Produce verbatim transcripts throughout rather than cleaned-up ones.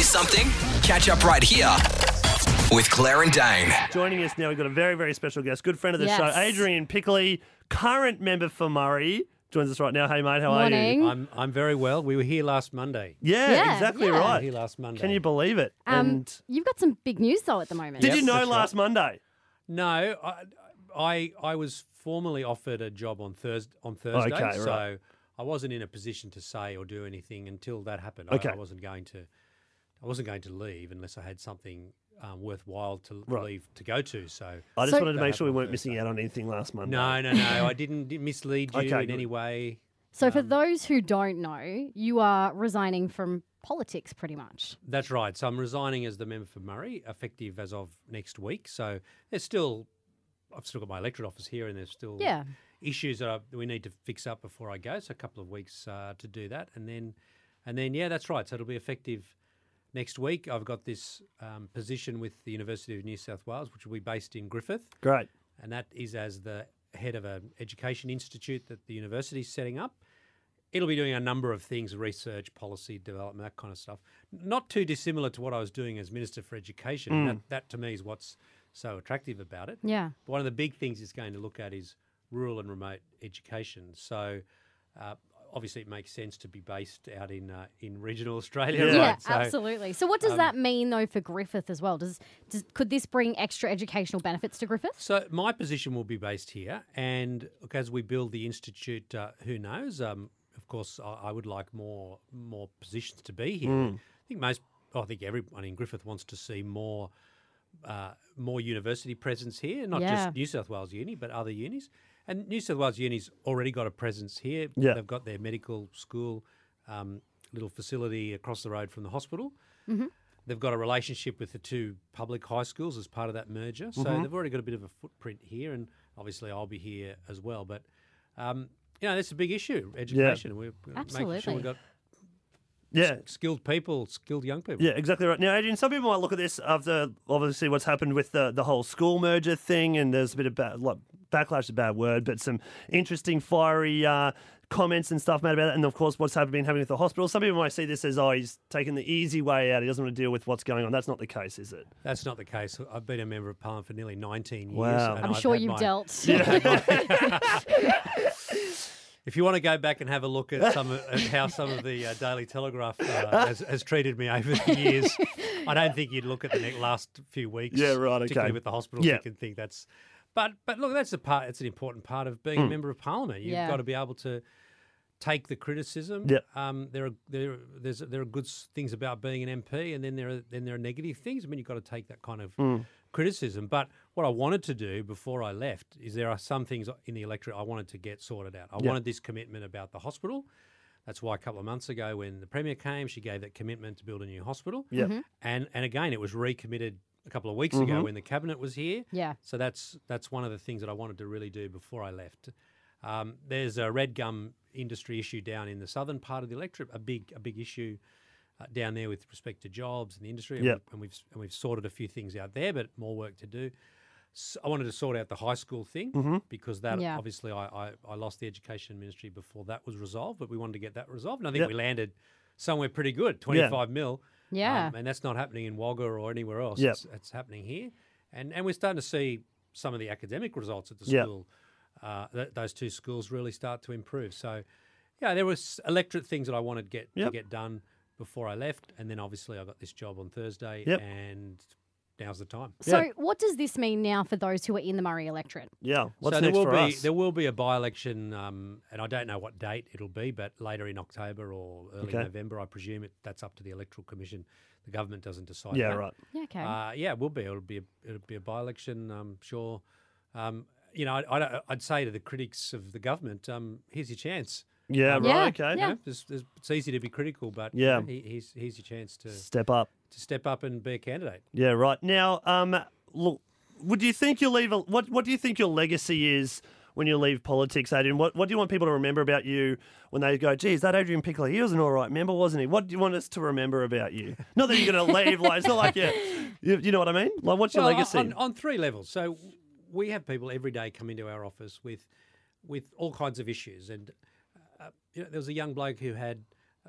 missed something? Catch up right here with Claire and Dane. Joining us now, we've got a very, very special guest, good friend of the Yes. show, Adrian Pickley, current member for Murray, joins us right now. Hey, mate, how are Morning. you? I'm I'm very well. We were here last Monday. Yeah, Yeah, exactly yeah. We were right. here last Monday. Can you believe it? Um, and You've got some big news though at the moment. did Yep, you know that's last Monday? No, I, I I was formally offered a job on Thursday. On Thursday, Okay, so right. I wasn't in a position to say or do anything until that happened. I, Okay. I wasn't going to. I wasn't going to leave unless I had something um, worthwhile to Right. leave to go to. So I just So- wanted to make That sure we happened weren't on missing out on anything last Monday. no, no, no. I didn't di- mislead you Okay, in good. any way. So Um, for those who don't know, you are resigning from politics pretty much. That's right. So I'm resigning as the member for Murray, effective as of next week. So there's still, I've still got my electorate office here, and there's still Yeah. issues that, I, that we need to fix up before I go. So a couple of weeks uh, to do that, and then, and then yeah, that's right. So it'll be effective next week. I've got this um, position with the University of New South Wales, which will be based in Griffith, Great. and that is as the head of an education institute that the university is setting up. It'll be doing a number of things, research, policy development, that kind of stuff. Not too dissimilar to what I was doing as Minister for Education. Mm. That, that, to me, is what's so attractive about it. Yeah. But one of the big things it's going to look at is rural and remote education. So uh, obviously it makes sense to be based out in uh, in regional Australia. Yeah. Right? Yeah, So, absolutely. So what does um, that mean though for Griffith as well? Does, does could this bring extra educational benefits to Griffith? So my position will be based here, and look, as we build the institute, uh, who knows? Um, of course, I, I would like more more positions to be here. Mm. I think most, I think everyone in Griffith wants to see more uh, more university presence here, not Yeah. just New South Wales Uni, but other unis. And New South Wales Uni's already got a presence here. Yeah. They've got their medical school, um, little facility across the road from the hospital. Mm-hmm. They've got a relationship with the two public high schools as part of that merger. So Mm-hmm. they've already got a bit of a footprint here, and obviously I'll be here as well. But, um, you know, that's a big issue, education. We're making sure Absolutely. we've got Yeah. skilled people, skilled young people. Yeah, exactly right. Now, Adrian, some people might look at this after obviously what's happened with the, the whole school merger thing, and there's a bit of bad, like, backlash is a bad word, but some interesting fiery uh, comments and stuff made about it. And of course, what's happened, been happening with the hospital. Some people might see this as, oh, he's taking the easy way out. He doesn't want to deal with what's going on. That's not the case, is it? That's not the case. I've been a member of Parliament for nearly nineteen years. Wow. and I'm I've sure had you've my- dealt. If you want to go back and have a look at some of, at how some of the uh, Daily Telegraph uh, has, has treated me over the years, I don't think you'd look at the next, last few weeks. Yeah, right, okay. Particularly with the hospital, Yeah. you can think that's. But but look, that's a part. It's an important part of being a member of Parliament. You've Yeah. got to be able to take the criticism. Yeah. Um, there are there there's there are good s- things about being an M P, and then there are then there are negative things. I mean, you've got to take that kind of criticism. But what I wanted to do before I left is there are some things in the electorate I wanted to get sorted out. I Yeah. wanted this commitment about the hospital. That's why a couple of months ago, when the Premier came, she gave that commitment to build a new hospital. Yeah. And and again, it was recommitted a couple of weeks Mm-hmm. ago when the cabinet was here. Yeah. So that's that's one of the things that I wanted to really do before I left. Um, there's a red gum industry issue down in the southern part of the electorate, a big a big issue uh, down there with respect to jobs and the industry. And, Yep. we, and we've and we've sorted a few things out there, but more work to do. So I wanted to sort out the high school thing Mm-hmm. because that Yeah. obviously I, I, I lost the education ministry before that was resolved, but we wanted to get that resolved, and I think Yep. we landed somewhere pretty good, twenty-five mil. Yeah. Um, and that's not happening in Wagga or anywhere else. Yep. It's, it's happening here. And and we're starting to see some of the academic results at the Yep. school, uh, th- those two schools really start to improve. So, yeah, there was electorate things that I wanted get, Yep. to get done before I left. And then obviously I got this job on Thursday, Yep. and now's the time. So Yeah. what does this mean now for those who are in the Murray electorate? Yeah. What's so there next will for be us? there will be a by-election, um, and I don't know what date it'll be, but later in October or early Okay. November, I presume it. That's up to the Electoral Commission. The government doesn't decide. Yeah, that. right. Yeah, okay. Uh, yeah, it will be. It'll be a, it'll be a by-election, I'm sure. Um, you know, I, I, I'd say to the critics of the government, um, here's your chance. Yeah, Um, Yeah, right. Okay. You yeah. know, there's, there's, it's easy to be critical, but you Yeah. know, he, here's, here's your chance to, Step up. to step up and be a candidate. Yeah, right. Now, um, look, would you think you'll leave? A, what What do you think your legacy is when you leave politics, Adrian? What What do you want people to remember about you when they go, geez, that Adrian Pickley, he was an all right member, wasn't he? What do you want us to remember about you? Not that you're going to leave. Like, it's not like you, you, you know what I mean? Like, what's your Well, legacy? On, on three levels. So we have people every day come into our office with with all kinds of issues. And uh, you know, there was a young bloke who had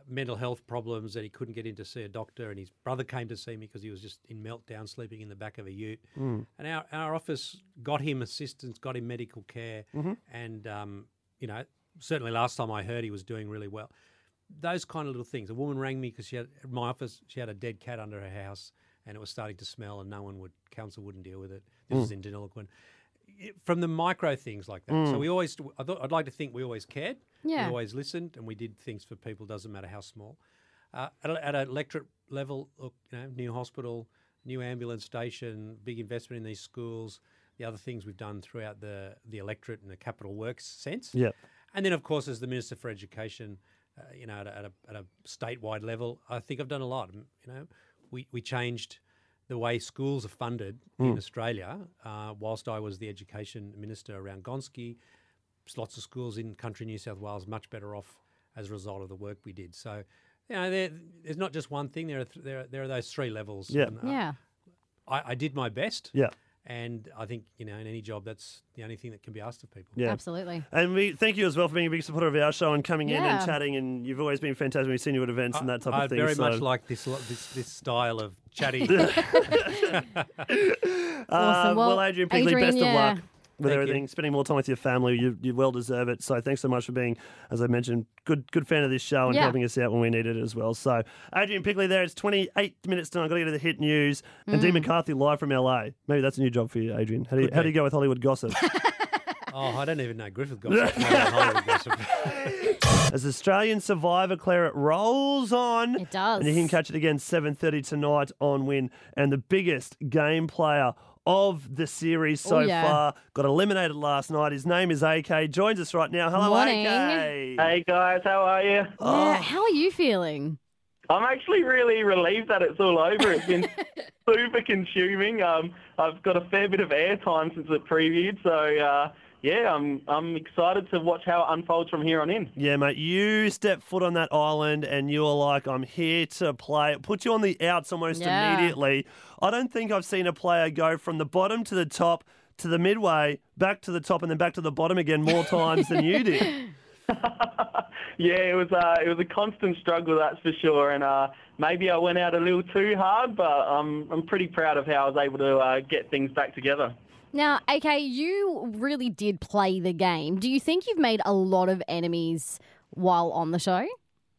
mental health problems that he couldn't get in to see a doctor, and his brother came to see me because he was just in meltdown, sleeping in the back of a ute. Mm. And our, our office got him assistance, got him medical care, Mm-hmm. and um, you know, certainly last time I heard he was doing really well. Those kind of little things. A woman rang me because she had at my office. She had a dead cat under her house, and it was starting to smell, and no one would council wouldn't deal with it. This Mm. was in Deniliquin. From the micro things like that. Mm. So we always, I thought, I'd like to think we always cared. Yeah. We always listened, and we did things for people. Doesn't matter how small. Uh, at, a, at an electorate level, look, you know, new hospital, new ambulance station, big investment in these schools. The other things we've done throughout the the electorate in the capital works sense. Yeah. And then, of course, as the Minister for Education, uh, you know, at a, at, a, at a statewide level, I think I've done a lot. You know, we, we changed the way schools are funded Mm. in Australia. Uh, whilst I was the Education Minister around Gonski, lots of schools in country New South Wales much better off as a result of the work we did. So, you know, there, there's not just one thing. There are th- there, are, there are those three levels. Yeah. And, uh, Yeah. I, I did my best. Yeah. And I think, you know, in any job, that's the only thing that can be asked of people. Yeah. Absolutely. And we thank you as well for being a big supporter of our show and coming in and Yeah. chatting. And you've always been fantastic. We've seen you at events and that type I of thing. very so. much like this, lo- this this style of chatty. Uh, Awesome. well, Well, Adrian Pigley, Adrian, best yeah. of luck with Thank you. everything. Spending more time with your family, you, you well deserve it. So thanks so much for being, as I mentioned, good good fan of this show and Yeah. helping us out when we needed it as well. So Adrian Pigley there. It's twenty-eight minutes to. I've got to get to the hit news. And Mm. Dean McCarthy live from L A. Maybe that's a new job for you, Adrian. How do you, Could how do you be. go with Hollywood gossip? Oh, I don't even know Griffith gossip. I know Hollywood gossip. As Australian Survivor, Claire, it rolls on. It does. And you can catch it again seven thirty tonight on Win. And the biggest game player of the series so Oh, yeah. far got eliminated last night. His name is A K. Joins us right now. Hello, Morning. A K. Hey guys, how are you? Oh. Yeah. How are you feeling? I'm actually really relieved that it's all over. It's been super consuming. Um, I've got a fair bit of airtime since it previewed, so uh, yeah, I'm I'm excited to watch how it unfolds from here on in. Yeah, mate. You step foot on that island and you're like, I'm here to play. It puts you on the outs almost Yeah. immediately. I don't think I've seen a player go from the bottom to the top to the midway, back to the top, and then back to the bottom again more times than you did. Yeah, it was uh, it was a constant struggle, that's for sure. And uh, maybe I went out a little too hard, but I'm I'm pretty proud of how I was able to uh, get things back together. Now, A K, you really did play the game. Do you think you've made a lot of enemies while on the show?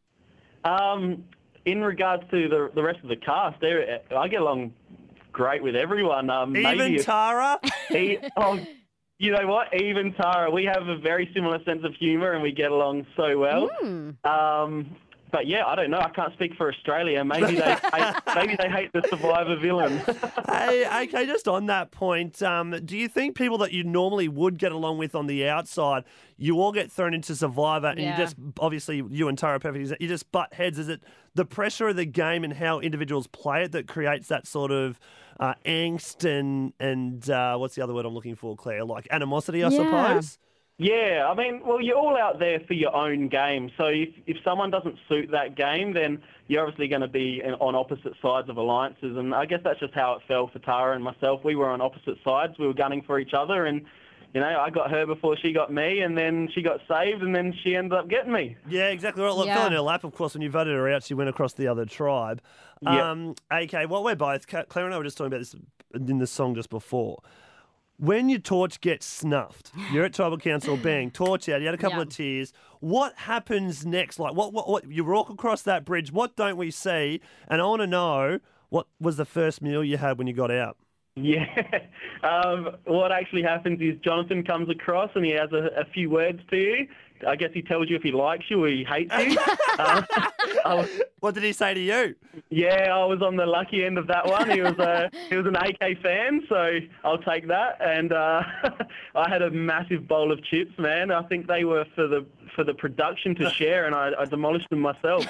Um, in regards to the the rest of the cast, there I get along great with everyone. Um, Even maybe if- Tara? He, oh, you know what? Even Tara, we have a very similar sense of humour and we get along so well. Hmm. Um, but yeah, I don't know. I can't speak for Australia. Maybe they hate, maybe they hate the Survivor villain. Hey, okay, just on that point, um, do you think people that you normally would get along with on the outside, you all get thrown into Survivor and Yeah. you just, obviously, you and Tara perfectly, you just butt heads? Is it the pressure of the game and how individuals play it that creates that sort of uh, angst and, and uh, what's the other word I'm looking for, Claire? Like animosity, I Yeah. suppose? Yeah, I mean, well, you're all out there for your own game. So if, if someone doesn't suit that game, then you're obviously going to be in, on opposite sides of alliances. And I guess that's just how it fell for Tara and myself. We were on opposite sides. We were gunning for each other. And, you know, I got her before she got me. And then she got saved. And then she ended up getting me. Yeah, exactly. Well, look, Yeah. fell in her lap, of course, when you voted her out, she went across the other tribe. Yep. Um, okay, well, we're both, Claire and I were just talking about this in the song just before. When your torch gets snuffed, you're at tribal council, bang, torch out, you had a couple Yeah. of tears. What happens next? Like, what, what, what, you walk across that bridge, what don't we see? And I want to know, what was the first meal you had when you got out? Yeah. Um, what actually happens is Jonathan comes across and he has a, a few words to you. I guess he tells you if he likes you or he hates you. uh, I was, What did he say to you? yeah, I was on the lucky end of that one. He was a he was an A K fan, so I'll take that. And uh, I had a massive bowl of chips, man. I think they were for the for the production to share, and I, I demolished them myself.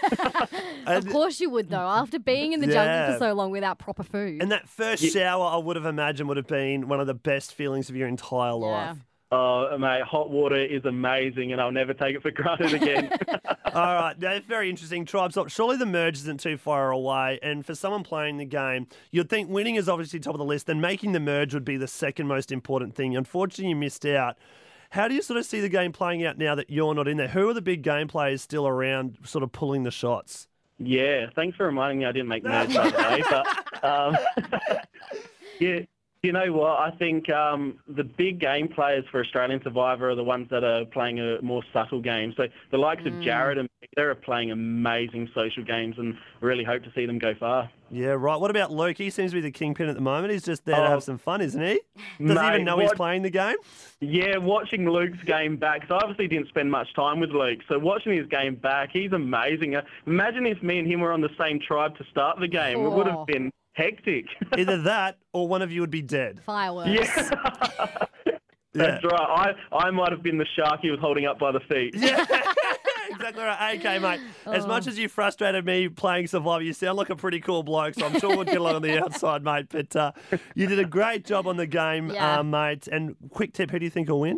Of course you would, though, after being in the Yeah. jungle for so long without proper food. And that first shower, I would have imagined, would have been one of the best feelings of your entire life. Oh, mate, hot water is amazing, and I'll never take it for granted again. All right, that's very interesting. Tribes, surely the merge isn't too far away, and for someone playing the game, you'd think winning is obviously top of the list, then making the merge would be the second most important thing. Unfortunately, you missed out. How do you sort of see the game playing out now that you're not in there? Who are the big game players still around, sort of pulling the shots? Yeah, thanks for reminding me I didn't make nerds the other day. But, um, yeah, you know what? I think um, the big game players for Australian Survivor are the ones that are playing a more subtle game. So the likes of Jared and Peter are playing amazing social games, and really hope to see them go far. Yeah, right. What about Luke? He seems to be the kingpin at the moment. He's just there to Oh, have some fun, isn't he? Does he even mate, know he's what- playing the game? Yeah, watching Luke's game back, so I obviously didn't spend much time with Luke, so watching his game back, he's amazing. Uh, Imagine if me and him were on the same tribe to start the game. It would Oh. have been hectic. Either that or one of you would be dead. Fireworks. Yeah. That's right. I, I might have been the shark he was holding up by the feet. Yeah, exactly right. Okay, mate. As much as you frustrated me playing Survivor, you sound like a pretty cool bloke, so I'm sure we'll get along on the outside, mate. But uh, you did a great job on the game, Yeah. uh, mate. And quick tip, who do you think will win?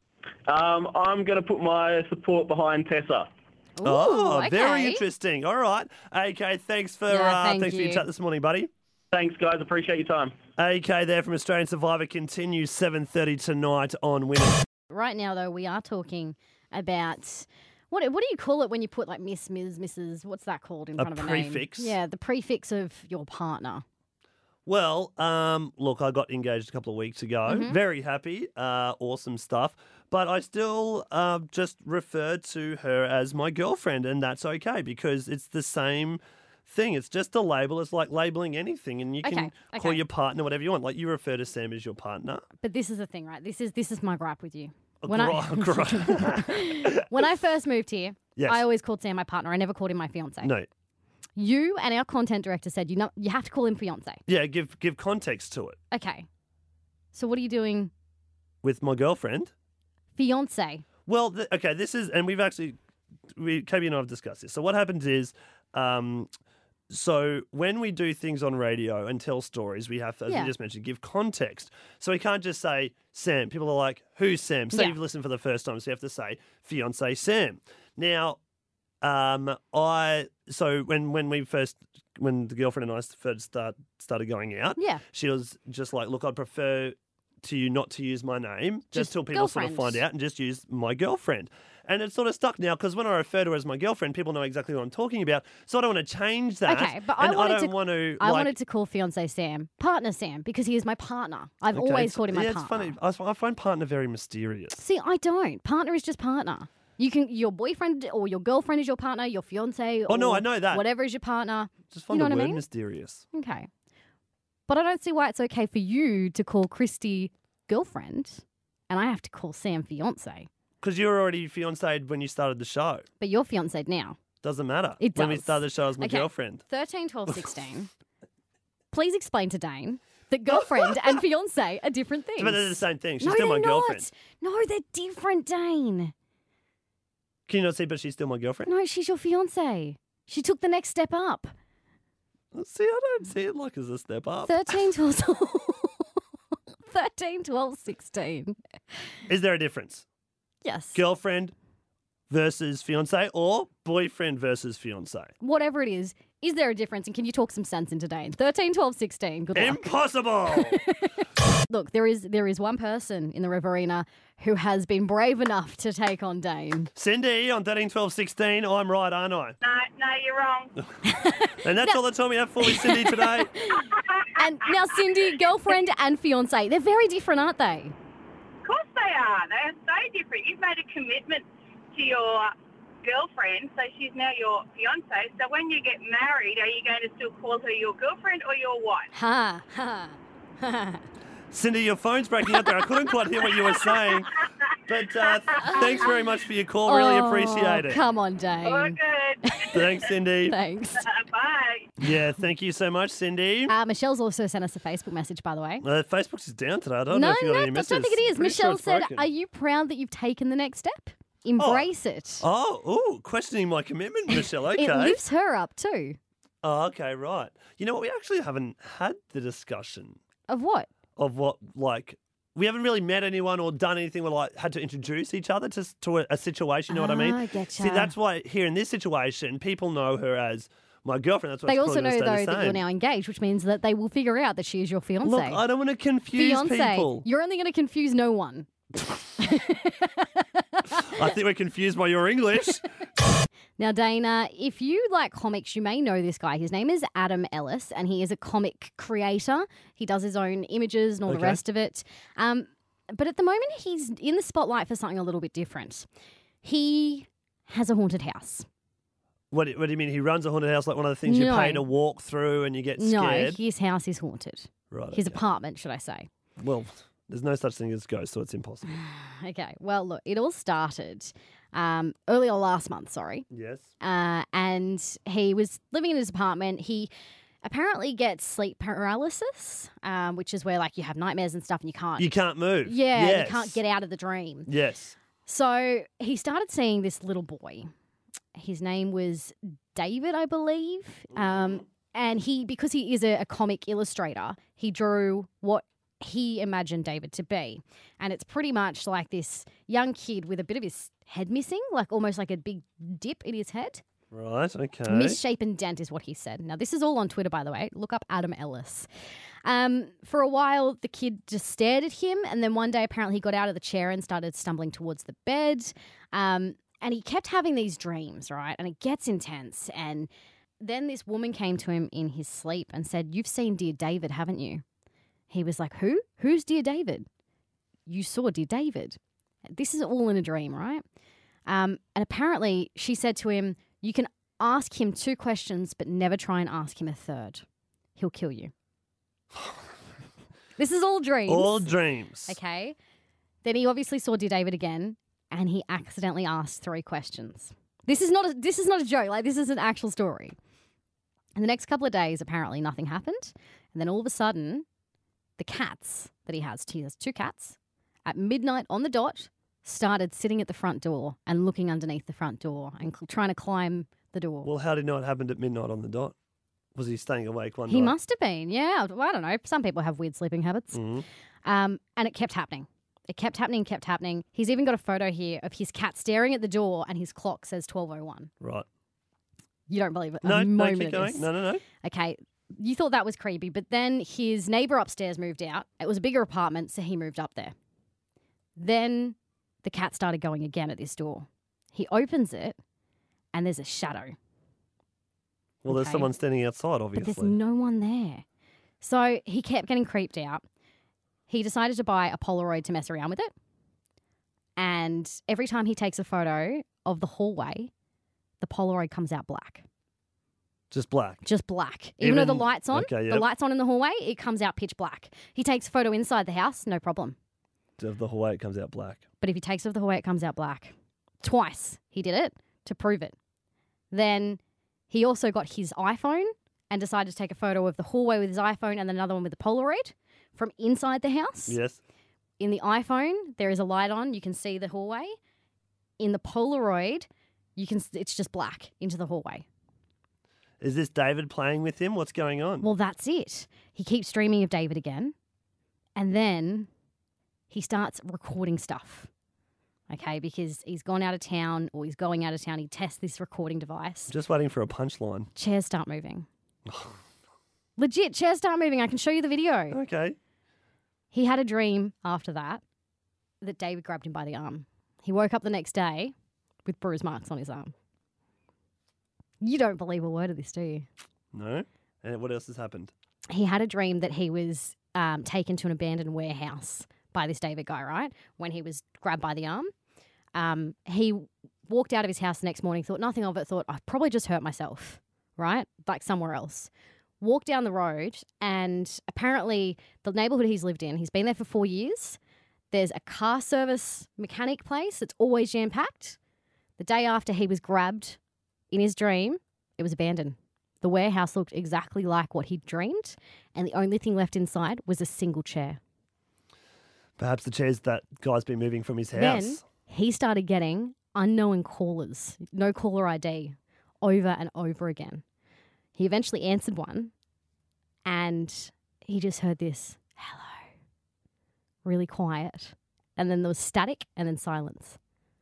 Um, I'm going to put my support behind Tessa. Ooh, oh, okay. very interesting. All right. Okay, thanks for Yeah, uh, thank thanks for your you. chat this morning, buddy. Thanks, guys. Appreciate your time. A K there from Australian Survivor continues seven thirty tonight on Winner. Right now, though, we are talking about what what do you call it when you put like Miss, Miz, Missus What's that called in A front of a name? prefix? Yeah, the prefix of your partner. Well, um, look, I got engaged a couple of weeks ago. Mm-hmm. Very happy. Uh, awesome stuff. But I still uh, just refer to her as my girlfriend, and that's okay because it's the same thing. It's just a label. It's like labeling anything, and you can Okay, call okay. your partner whatever you want. Like you refer to Sam as your partner. But this is the thing, right? This is this is my gripe with you. Oh, When I gri- gri- when I first moved here, Yes. I always called Sam my partner. I never called him my fiance. No. You and our content director said you know you have to call him fiance. Yeah, give give context to it. Okay. So what are you doing, With my girlfriend. fiance? Well, th- okay, this is, and we've actually, we, Katie and I have discussed this. So what happens is, um, so when we do things on radio and tell stories, we have to, as Yeah. you just mentioned, give context. So we can't just say Sam. People are like, who's Sam? Say Yeah. you've listened for the first time, so you have to say fiance Sam. Now, um, I so when when we first when the girlfriend and I first start started going out, Yeah. she was just like, look, I'd prefer to you not to use my name just, Just till people sort of girlfriend. find out and just use my girlfriend. And it's sort of stuck now because when I refer to her as my girlfriend, people know exactly what I'm talking about. So I don't want to change that. Okay, but I and wanted I don't to- want to. I like, wanted to call fiance Sam partner Sam because he is my partner. I've okay, always it's- called him my yeah, partner. it's funny. I s- I find partner very mysterious. See, I don't. Partner is just partner. You can your boyfriend or your girlfriend is your partner. Your fiance. Oh, no, or I know that. Whatever is your partner. Just find know the what I word mean? mysterious. Okay. But I don't see why it's okay for you to call Christy girlfriend, and I have to call Sam fiance. Because you were already fiancéed when you started the show. But you're fiancéed now. Doesn't matter. It When we does. started the show as my Okay. girlfriend. thirteen, twelve, sixteen. Please explain to Dane that girlfriend and fiance are different things. But they're the same thing. She's no, still they're my girlfriend. not. No, they're different, Dane. Can you not see, but she's still my girlfriend? No, she's your fiance. She took the next step up. See, I don't see it like as a step up. thirteen, twelve, thirteen, twelve, sixteen. Is there a difference? Yes. Girlfriend versus fiance or boyfriend versus fiance? Whatever it is, is there a difference? And can you talk some sense into Dane? thirteen, twelve, sixteen. Good luck. Impossible! Look, there is there is one person in the Riverina who has been brave enough to take on Dane. Cindy on thirteen, twelve, sixteen. I'm right, aren't I? No, no, you're wrong. And that's all the time we have for you, Cindy, today. And now, Cindy, girlfriend and fiance, they're very different, aren't they? Of course they are. They are so different. You've made a commitment to your girlfriend, so she's now your fiance. So when you get married, are you going to still call her your girlfriend or your wife? Ha, ha, ha. Cindy, your phone's breaking up there. I couldn't quite hear what you were saying. But uh, thanks very much for your call. Really Oh, appreciate it. Come on, All Dane. good. Thanks, Cindy. Thanks. Bye. Yeah, thank you so much, Cindy. Uh, Michelle's also sent us a Facebook message, by the way. Uh, Facebook's is down today. I don't know No, if you got no, any I messages. don't think it is. Pretty sure Michelle it's said, broken. are you proud that you've taken the next step? Embrace it. Oh, ooh, questioning my commitment, Michelle. Okay. It lifts her up too. Oh, okay, right. You know what? We actually haven't had the discussion Of what? of what, like, we haven't really met anyone or done anything where, like, had to introduce each other to, to a, a situation, you know what I mean? Ah, getcha. See, that's why here in this situation, people know her as my girlfriend. That's why They it's also probably know, gonna stay though, the that you're same. now engaged, which means that they will figure out that she is your fiance. Look, I don't want to confuse fiance. people. You're only going to confuse no one. I think we're confused by your English. Now, Dana, if you like comics, you may know this guy. His name is Adam Ellis, and he is a comic creator. He does his own images and all the Okay. rest of it. Um, but at the moment, he's in the spotlight for something a little bit different. He has a haunted house. What, do- what do you mean? He runs a haunted house like one of the things No. you pay to walk through and you get No, scared? his house is haunted. Right. His okay. apartment, should I say. Well, there's no such thing as ghosts, so it's impossible. Okay, well, look, it all started um, earlier last month, sorry. Yes. Uh, and he was living in his apartment. He apparently gets sleep paralysis, um, which is where, like, you have nightmares and stuff and you can't... You can't move. yeah, Yes. you can't get out of the dream. Yes. So he started seeing this little boy. His name was David, I believe. Um, and he, because he is a, a comic illustrator, he drew what he imagined David to be. And it's pretty much like this young kid with a bit of his head missing, like almost like a big dip in his head. Right, okay. Misshapen dent is what he said. Now, this is all on Twitter, by the way. Look up Adam Ellis. Um, for a while, the kid just stared at him, and then one day, apparently, he got out of the chair and started stumbling towards the bed. Um, and he kept having these dreams, right? And it gets intense. And then this woman came to him in his sleep and said, "You've seen Dear David, haven't you?" He was like, "Who? Who's Dear David?" "You saw Dear David." This is all in a dream, right? Um, and apparently, she said to him, "You can ask him two questions, but never try and ask him a third. He'll kill you." This is all dreams. All dreams. Okay. Then he obviously saw Dear David again, and he accidentally asked three questions. This is not a, this is not a joke. Like, this is an actual story. In the next couple of days, apparently nothing happened. And then all of a sudden, the cats that he has, he has two cats, at midnight on the dot, started sitting at the front door and looking underneath the front door and cl- trying to climb the door. Well, how did he know it happened at midnight on the dot? Was he staying awake one He night? must have been, yeah. Well, I don't know. Some people have weird sleeping habits. Mhm. Um, and it kept happening. It kept happening, kept happening. He's even got a photo here of his cat staring at the door and his clock says twelve oh one. Right. You don't believe it? No, a no, moment keep of going. this. No, no, no. Okay, you thought that was creepy, but then his neighbour upstairs moved out. It was a bigger apartment, so he moved up there. Then the cat started going again at this door. He opens it and there's a shadow. Well, there's Okay. someone standing outside, But obviously. there's no one there. So he kept getting creeped out. He decided to buy a Polaroid to mess around with it. And every time he takes a photo of the hallway, the Polaroid comes out black. Just black. Just black. Even, though the Even- light's on, okay, the yep. light's on in the hallway, it comes out pitch black. He takes a photo inside the house, no problem. Of the hallway, it comes out black. But if he takes it of the hallway, it comes out black. Twice he did it to prove it. Then he also got his iPhone and decided to take a photo of the hallway with his iPhone and then another one with the Polaroid from inside the house. Yes. In the iPhone, there is a light on. You can see the hallway. In the Polaroid, you can. It's just black into the hallway. Is this David playing with him? What's going on? Well, that's it. He keeps dreaming of David again. And then he starts recording stuff. Okay, because he's gone out of town or he's going out of town. He tests this recording device. Just waiting for a punchline. Chairs start moving. Legit, chairs start moving. I can show you the video. Okay. He had a dream after that that David grabbed him by the arm. He woke up the next day with bruise marks on his arm. You don't believe a word of this, do you? No. And what else has happened? He had a dream that he was um, taken to an abandoned warehouse by this David guy, right? When he was grabbed by the arm. Um, he walked out of his house the next morning, thought nothing of it, thought, I've probably just hurt myself, right? Like somewhere else. Walked down the road and apparently the neighbourhood he's lived in, he's been there for four years. There's a car service mechanic place that's always jam-packed. The day after he was grabbed in his dream, it was abandoned. The warehouse looked exactly like what he'd dreamed, and the only thing left inside was a single chair. Perhaps the chairs that guy's been moving from his house. Then he started getting unknown callers, no caller I D, over and over again. He eventually answered one, and he just heard this, hello, really quiet. And then there was static and then silence.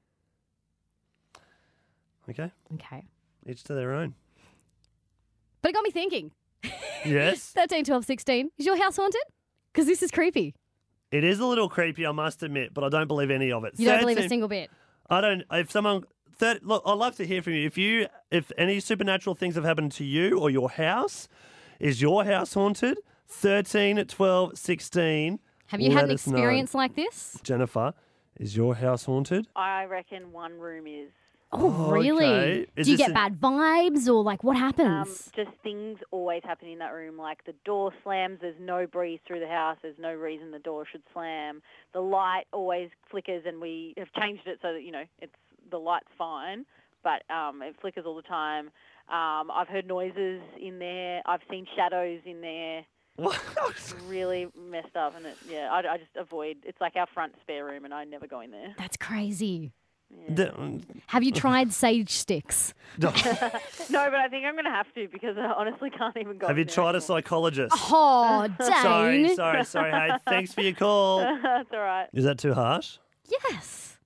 Okay. Okay. Each to their own. But it got me thinking. Yes. thirteen, twelve, sixteen. Is your house haunted? Because this is creepy. It is a little creepy, I must admit, but I don't believe any of it. You don't believe a thirteen single bit. I don't. If someone, third, look, I'd love to hear from you. If you, if any supernatural things have happened to you or your house, is your house haunted? thirteen, twelve, sixteen. Have you had let an us know. experience like this? Jennifer, is your house haunted? I reckon one room is. Oh, really? okay. Is Do you this get a- bad vibes or like what Um, happens? just things always happen in that room, like the door slams, there's no breeze through the house, there's no reason the door should slam. The light always flickers, and we have changed it so that, you know, it's the light's fine, but um, it flickers all the time. Um, I've heard noises in there. I've seen shadows in there. It's really messed up, and it, yeah, I, I just avoid. It's like our front spare room, and I never go in there. That's crazy. The- Have you tried sage sticks? No, but I think I'm going to have to because I honestly can't even go. have in you there tried a anymore. psychologist? Oh, Dane. sorry, sorry, sorry. Hey, thanks for your call. That's all right. Is that too harsh? Yes.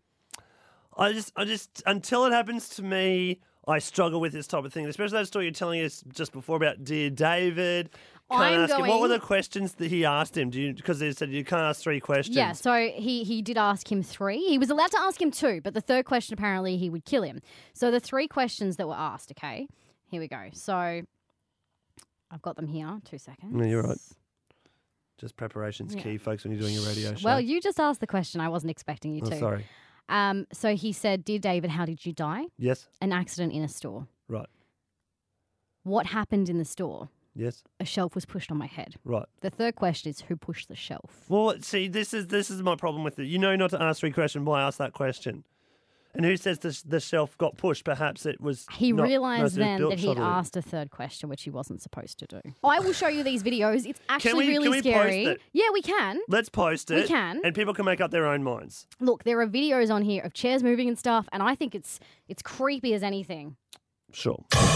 I just, I just, until it happens to me, I struggle with this type of thing. Especially that story you're telling us just before about Dear David. Can't I'm ask him, what were going- the questions that he asked him? Do you, because they said you can't ask three questions. Yeah, so he, he did ask him three. He was allowed to ask him two, but the third question apparently he would kill him. So the three questions that were asked, okay, here we go. So I've got them here. Two seconds. No, you're right. Just preparation's Yeah. key, folks, when you're doing a radio show. Well, you just asked the question. I wasn't expecting you oh, to. sorry. Um, so he said, Dear David, how did you die? Yes. An accident in a store. Right. What happened in the store? Yes. A shelf was pushed on my head. Right. The third question is, who pushed the shelf? Well, see, this is this is my problem with it. You know not to ask three questions. Why ask that question? And who says the, the shelf got pushed? Perhaps it was. He not, realised perhaps it was then built that he'd shoddily. asked a third question, which he wasn't supposed to do. I will show you these videos. It's actually we- really can we post scary. it? Yeah, we can. Let's post it. We can. And people can make up their own minds. Look, there are videos on here of chairs moving and stuff, and I think it's it's creepy as anything. Sure.